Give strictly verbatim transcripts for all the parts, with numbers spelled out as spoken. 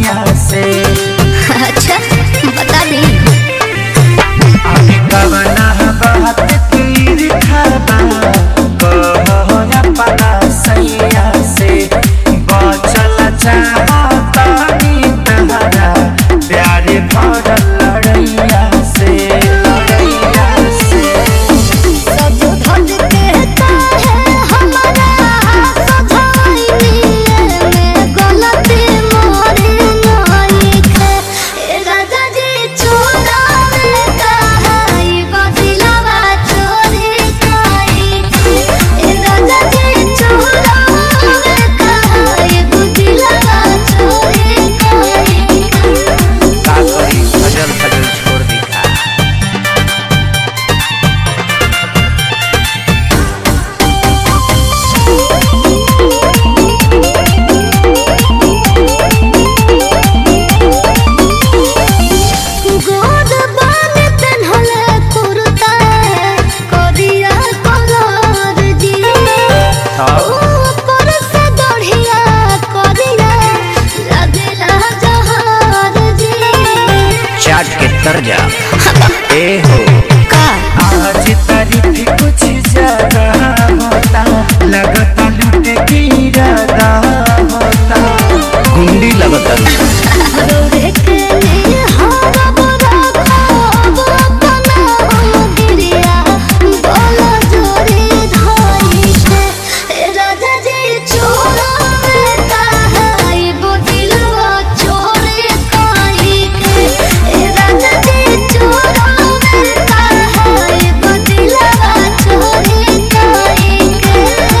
सैया से। अच्छा बता दी अभी कवना बात तीर खाबा कहो अपना सैया से। बचल चाहता नी तहरा प्यारे भरल लड़ैया से लड़ैया से। सब धन कहता है हमारा सजाई में गलती मोरे नहीं है। ए राजा जी चोरा में कहाई बदलवा चोरी काई। ए राजा जी चोरा में कहाई बदलवा चोरी काई। का करी खजल खजल छोड़ दिखा। गोद बान तन्हले कुर्ता कोरिया कलर जी। ऊपर से दढ़िया कोरिया लगला जहार जी। चाट के तर जा ए हो का आज तारीफ कुछ ज्यादा होता लगता लूट की इरादा होता। गुंडी लगता रोरे के लिए हरा बड़ा खाब अपना हम गिरिया बोला जोरी धाई के। ए राजा जी चोरा में कहाई बदलवा चोरी काई के। ए राजा जी चोरा में कहाई बदलवा चोरी काई के।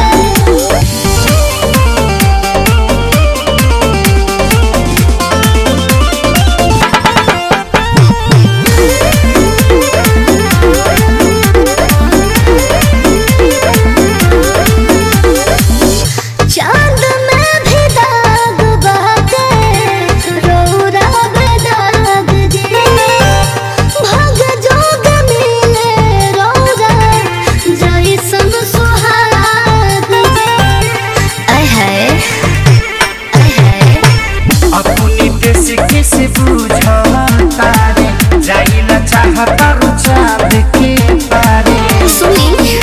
चांद में भी दाग बहके रौरा में दाग जी। भाग जोग मिले रौरा जैसन सुहाग जी। आय हाय आय हाय अपनी देश किसे बुझा तारे जाइला चाहता रुचाब के पारे। सुनी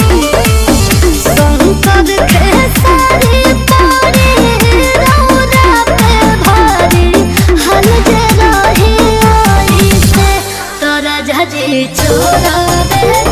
शंकर खेसारी पारी रौरा पे भारी हल जे रही आई से। तोरा जजी चोरा